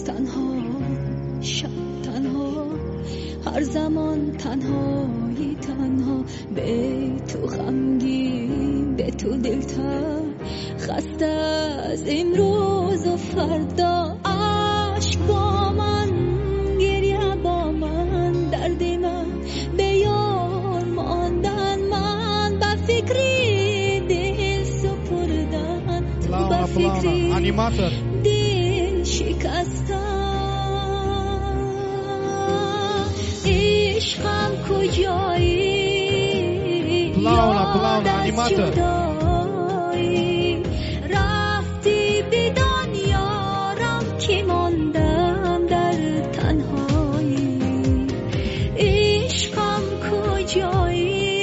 تنها شب تنها هر زمان تنهایی تنها به تو غمگین به تو دلتر خسته از امروز و فردا عشق با من گریه با من درد من به یار ماندن من به فکری دل سپردن به فکری دل شکستن عشقم کجایی یاد از جدایی رفتی بدان یارم که ماندم در تنهایی عشقم کجایی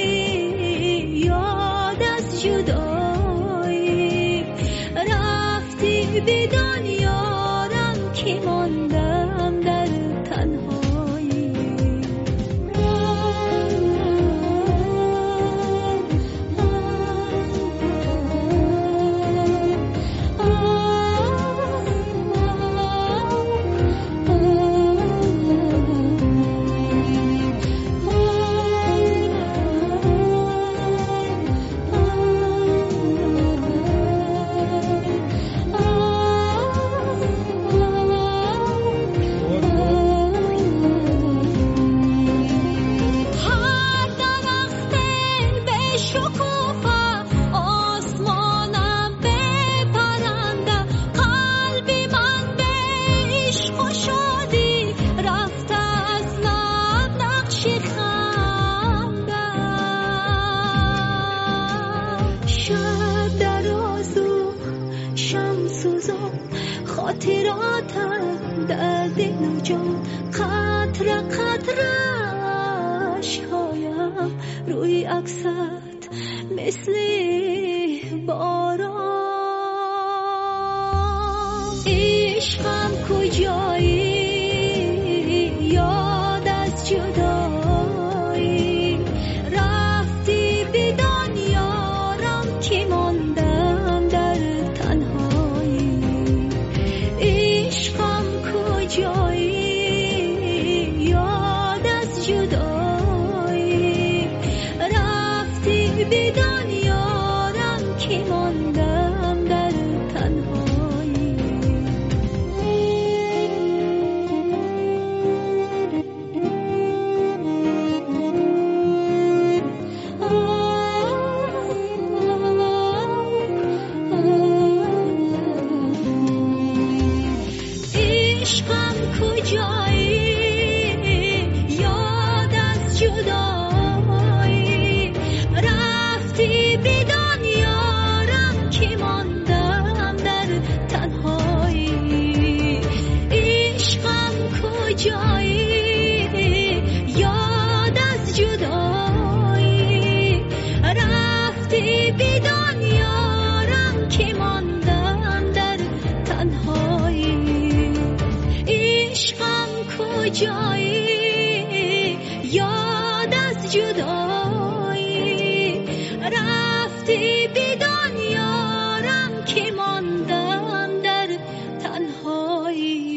یاد از جدایی رفتی بدان یارم که ماندم در تنهایی خاطراتم در دل نجات قطره قطره عشقایم روی عکست مثل باران عشقم کجایی یاد از جدایی رفتی بدان یارم که ماندم در تنهایی عشقم کجایی یاد از جدایی رفتی بدان یارم که ماندم در تنهایی عشقم کجایی یاد از جدایی رفتی بدان یارم که ماندم در تنهایی عشقم کجایی یاد از جدایی رفتی بدان یارم که ماندم در تنهایی عشقم کجایی یاد از جدایی رفتی بدان یارم که ماندم در تنهایی